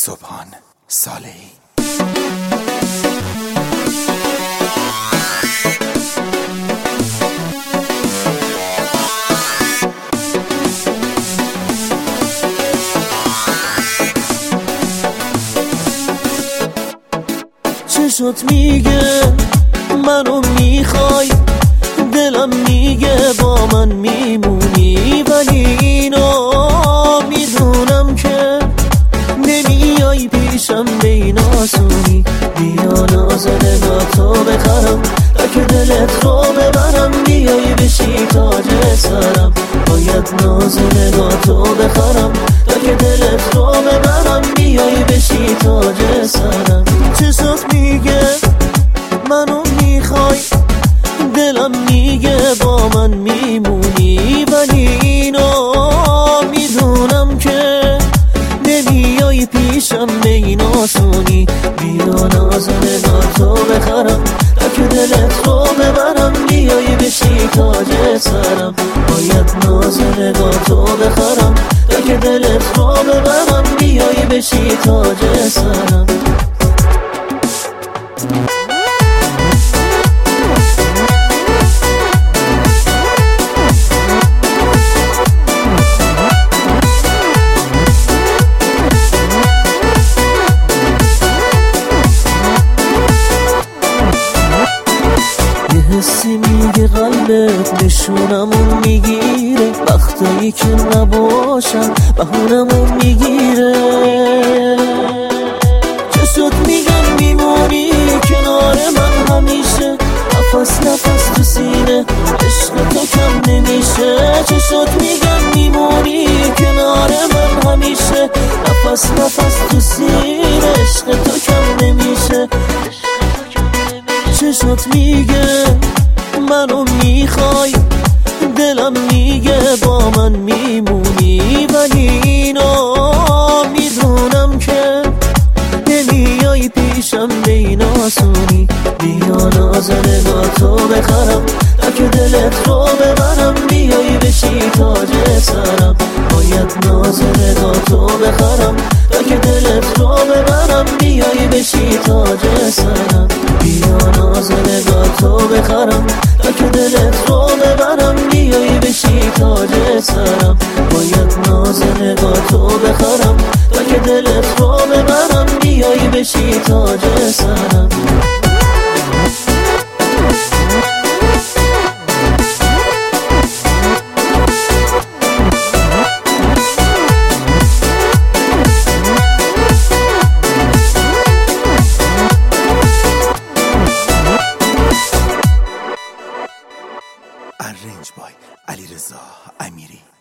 سبحان صالحی. چشات میگه منو میخوای، دلم میگه با من میمونی، ولی اینو میدونم که نمیای پیشم به این آسونی. بیا ناز نگاهتو بخرم، تک دلت رو ببرم، بیای بشی تاج سرم. باید ناز نگاهتو بخرم، تک دلت رو ببرم، بیای بشی تاج سرم. چشات میگه منو میخوای، دلم میگه با من میمونی، ولی اینو میدونم که نمیای پیشم به این آسونی. بیا ناز نگاهتو بخرم، تک دلت رو ببرم، بیای بشی تاج سرم. باید ناز نگاهتو بخرم، تک دلت رو ببرم، بیای بشی تاج سرم. حسی میگه قلبت نشونمون میگیره، وقتایی که نباشم بهونمون میگیره. چشات میگن میمونی کنار من همیشه، نفس نفس تو سینه عشق تو کم نمیشه. چشات میگن میمونی کنار من همیشه، نفس نفس تو سینه عشق تو کم نمیشه. چشات میگه منو میخوای، دلم میگه با من میمونی، ولی اینو میدونم که نمیای پیشم به این آسونی. بیا ناز نگاهتو بخرم، تک دلت رو ببرم، بیای بشی تاج سرم. باید ناز نگاهتو بخرم، تک دلت رو ببرم، بیای بشی تاج سرم. بیا ناز نگاهتو بخرم، تک دلت رو ببرم، بیای بشی تاج سرم. باید ناز نگاهتو بخرم، تک دلت رو ببرم، بیای بشی تاج سرم. Arranged by علیرضا امیری.